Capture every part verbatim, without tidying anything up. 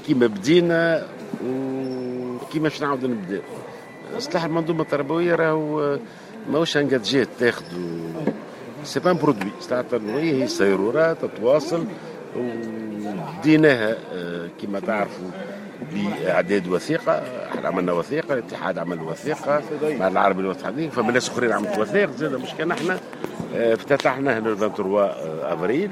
كيما بدينا وكيما باش نعاودو نبداو. اصلاح المنظومه التربويه راهو ماهوش انجاجات تاخذ سي با برودوي. اصلاح التربويه هي سيرورات تتواصل، وبديناها كما تعرفوا باعداد وثيقه. احنا عملنا وثيقه، الاتحاد عمل وثيقه مع العربي المتحدين، فما ناس اخرين عملت وثائق زاد، مش كان احنا افتتحناه ل ثلاثة وعشرين افريل.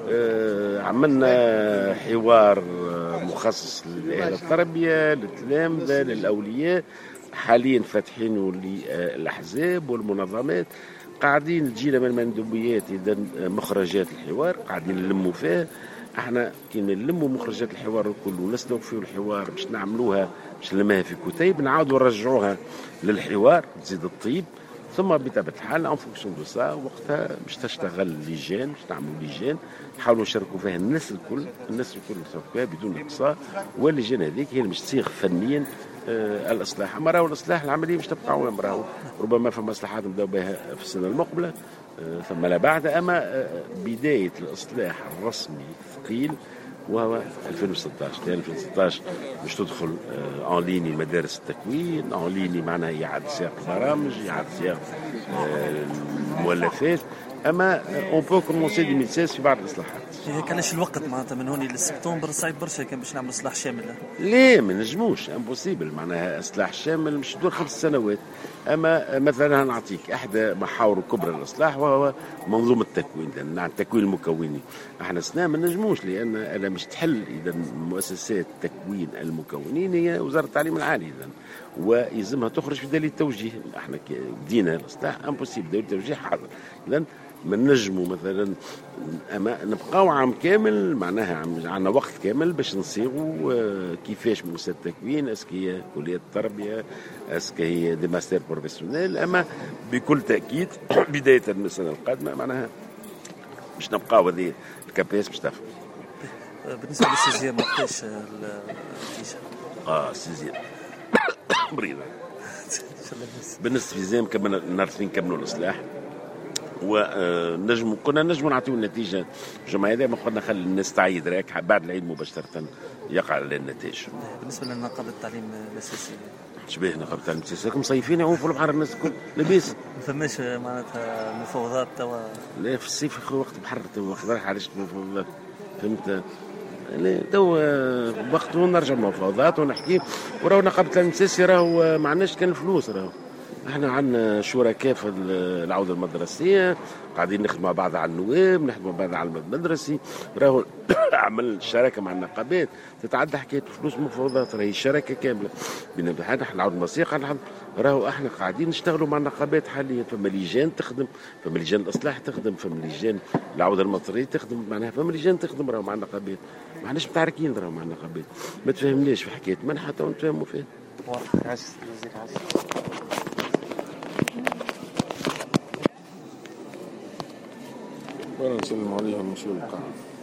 عملنا حوار مخصص لأهل التربيه، للتلامذه، للاولياء. حاليا فاتحينه للاحزاب والمنظمات، قاعدين تجينا من المندوبيات اذا مخرجات الحوار قاعدين نلموا فيها. احنا كي نلموا مخرجات الحوار الكل ونستوفيوا الحوار باش نعملوها، باش نلمها في كتيب، نعاودوا نرجعوها للحوار تزيد الطيب. ثم بطبيعه الحال ان فونكسيون دو سا وقتها باش تشتغل لجان، باش نعملوا لجان نحاولوا نشاركوا فيها الناس الكل، الناس الكل يشاركوا فيها بدون اقصاء. واللجان هذيك هي اللي باش تصيغ فنيا آه الاصلاح. اما راهو الاصلاح العمليه باش تبقى وين راهو، ربما فما اصلاحات نبداو بها في السنه المقبله آه ثم لا بعد. اما آه بدايه الاصلاح الرسمي الثقيل وهو ألفين وستة عشر. ألفين وستة عشر باش تدخل اون ليني مدارس التكوين، اون ليني معناها اعاده صياغه البرامج، اعاده صياغه المؤلفات. اما اون بو كومونسي ألفين وستة عشر في بعض الاصلاحات. هيك علاش الوقت معناتها من هوني لسبتمبر صعيب برشا كان باش نعمل اصلاح شامل؟ ليه ما نجموش، امبوسيبل. معناها اصلاح شامل مش دور خمس سنوات. اما مثلا نعطيك احدى محاور كبرى الاصلاح وهو منظومه التكوين، لان التكوين المكوني احنا سنة ما نجموش، لان انا مش تحل اذا مؤسسات تكوين المكونين هي وزاره التعليم العالي، اذا ويلزمها تخرج في دليل توجيه. احنا بدينا الاصلاح امبوسيبل دليل توجيه حاضر، اذا ما نجموا مثلا اما نبقاو عام كامل، معناها عندنا وقت كامل باش نصيغوا كيفاش مؤسسات التكوين، اسكي هي كليه التربيه، اسكي هي دي ماستر بروفيسيونيل. اما بكل تاكيد بدايه من السنه القادمه معناها باش نبقاو هذه الكابيس باش تفهم. بالنسبه للسيزيام وقتاش النتيجه؟ اه السيزيام مريضه بالنسبه للسيزيام كملنا نهار الاثنين كملوا الاصلاح، ونجم كنا نجموا نعطيو النتيجه الجمعه هذه، ما قلنا خلي الناس تعيد راك بعد العيد مباشره يقع على النتائج. بالنسبه لنقابه التعليم الاساسي شبيه نقابه التعليم الاساسي راكم مصيفين يعوموا في البحر الناس الكل لاباس. ما فماش معناتها مفاوضات توا؟ لا في الصيف اخو وقت بحر توا علاش مفاوضات، فهمت؟ لا تو وقت نرجع مفاوضات ونحكي. وراهو نقابه التعليم الاساسي راهو ما عندناش كان الفلوس، راهو احنا عندنا شركاء في العوده المدرسيه قاعدين نخدموا مع بعض على النواب، نخدموا مع بعض على المدرسي. راهو عمل شراكه مع النقابات تتعدى حكايه فلوس مفاوضات، راهي شراكه كامله بين احنا العوده الموسيقى. راهو احنا قاعدين نشتغلوا مع النقابات حاليا، فما لجان تخدم، فما لجان الاصلاح تخدم، فما لجان العوده المطريه تخدم، معناها فما لجان تخدم راهو مع النقابات. ما احناش متعاركين راهو مع النقابات، ما تفهمناش في حكايه منحه تو نتفاهموا فيها. واضح. عزيز عزيز وانا نسلم عليها مسؤول القاعة.